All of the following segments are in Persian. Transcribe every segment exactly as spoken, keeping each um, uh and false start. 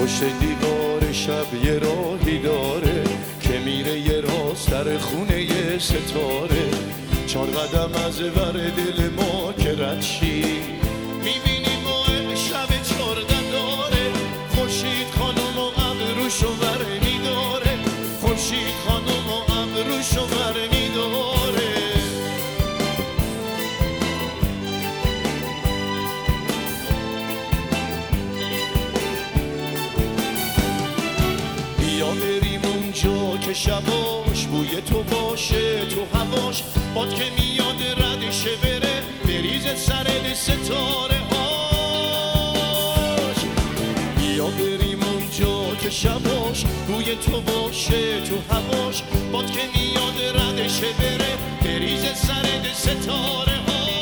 پشت دیوار شب یه راهی داره که میره یه راست در خونه یه ستاره. چهار قدم از ور دل ما که رد شی میبینی ماه شب چهارده داره. خورشید خانم و ابروشو ور میداره، خورشید خانم و ابروشو ور میداره. بیا بریم اونجا که شباش بوی تو باشه تو هواش، باد که میاد ردشه بره بریز سر ستاره هاش. بیا بریم اونجا که شباش بوی تو باشه تو هواش، باد که میاد ردشه بره بریز سر ستاره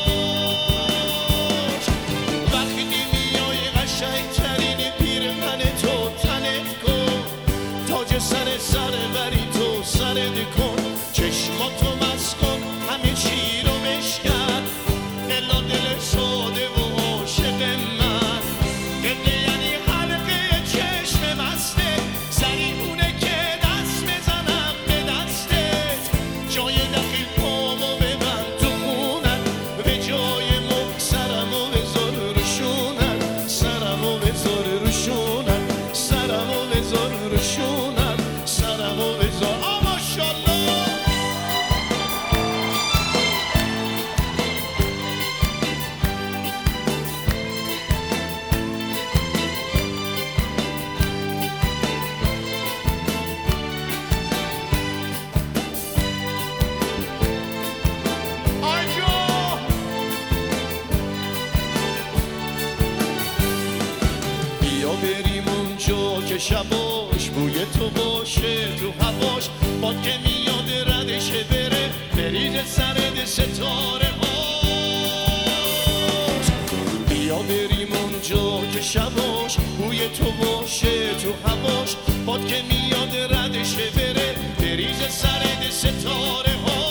هاش. وقتی میای قشنگ ترین پیرهن تو تنت کن، تاج سر سر بری تو سرت کن، چشماتو مست کن همه چی رو بشکن. الا دل ساده و عاشق من، قبله یعنی حلقه چشم مسته، سریعونه که دست بزنم به دستت. جای دخیل پامو ببند تو خونت، به جای مخ سرمو بذار روشونت، سرمو بذار روشونت، سرمو بذار روشونت، سرمو بذار. آ ماشالله. بیا بریم اونجا که شباش بوی تو باشه تو هواش، باد که میاد ردشه بره بریز سرد ستاره هاش. بیا بریم اونجا که شباش بوی تو باشه تو هواش، باد که میاد ردشه بره بریز سرد ستاره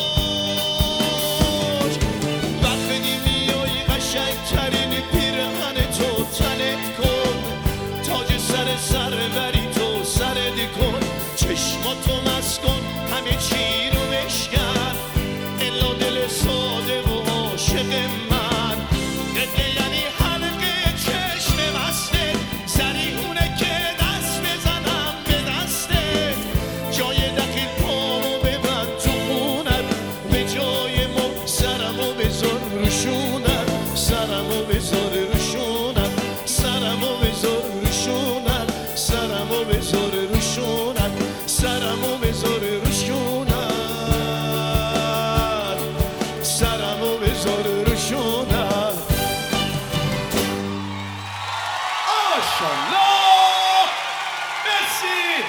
هاش. وقتی میای قشنگ ترین پیرهن تو تنت کن، تاج سر سر بری تو سرت کن، چشماتو مست کن همه چی رو بشکن. الا دل ساده و عاشق من، قبله یعنی حلقه چشم مسته، سریعونه که دست بزنم به دستت. جای دخیل پامو ببند تو خونت، به جای مخ سرمو بذار روشونت، سرمو بذار روشونت، سرمو بذار روشونت، سرمو بذار روشونت، سرمو بذار روشونت، سرمو بذار روشونت. ماشالله. مرسی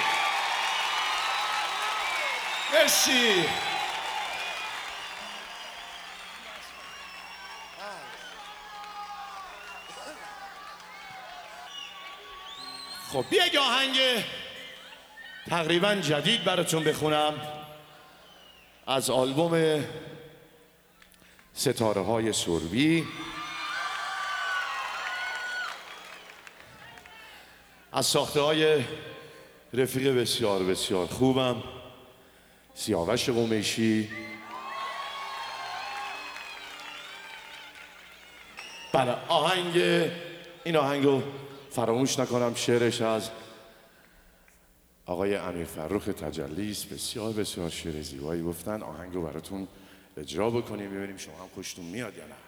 مرسی. خب بیا یه آهنگ تقریبا جدید براتون بخونم از آلبوم ستاره های سربی، از ساخته های رفیق بسیار بسیار خوبم، سیاوش قمیشی. برای آهنگ این آهنگ رو فراموش نکنم، شعرش از آقای امیر فرخ تجلی است. بسیار بسیار شعر زیبایی گفتن. آهنگ رو براتون اجرا بکنیم ببینیم شما هم خوشتون میاد یا نه.